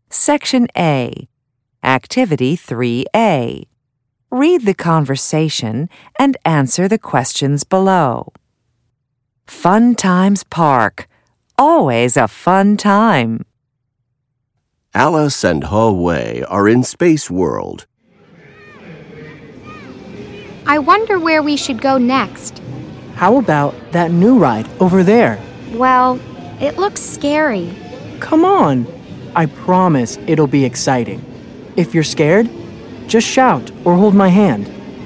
Section A. Activity 3A. Read the conversation and answer the questions below. Fun Times Park. Always a fun time. Alice and He-Wei are in Space World. I wonder where we should go next. How about that new ride over there? Well, it looks scary. Come on. I promise it'll be exciting. If you're scared, just shout or hold my hand.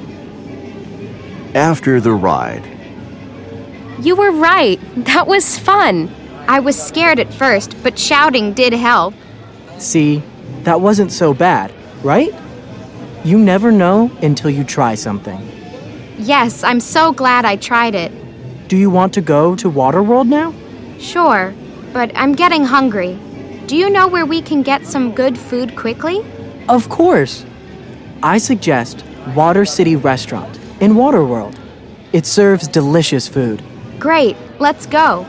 After the ride, You were right. That was fun. I was scared at first, but shouting did help. See, that wasn't so bad, right? You never know until you try something. Yes, I'm so glad I tried it. Do you want to go to Waterworld now? Sure, but I'm getting hungry. Do you know where we can get some good food quickly? Of course. I suggest Water City Restaurant in Waterworld. It serves delicious food. Great, let's go.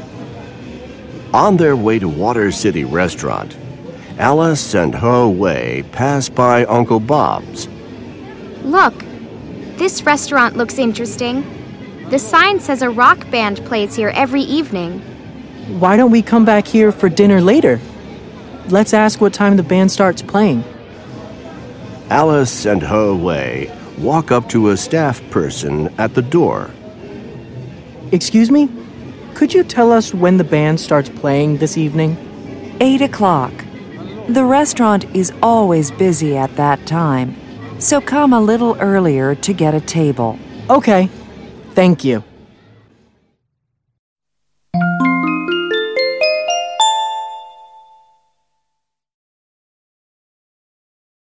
on their way to Water City Restaurant, Alice and He-Wei pass by Uncle Bob's. Look, this restaurant looks interesting. The sign says a rock band plays here every evening. Why don't we come back here for dinner later? Let's ask what time the band starts playing. Alice and He-Wei walk up to a staff person at the door. Excuse me? Could you tell us when the band starts playing this evening? 8 o'clock. The restaurant is always busy at that time, so come a little earlier to get a table. Okay, thank you.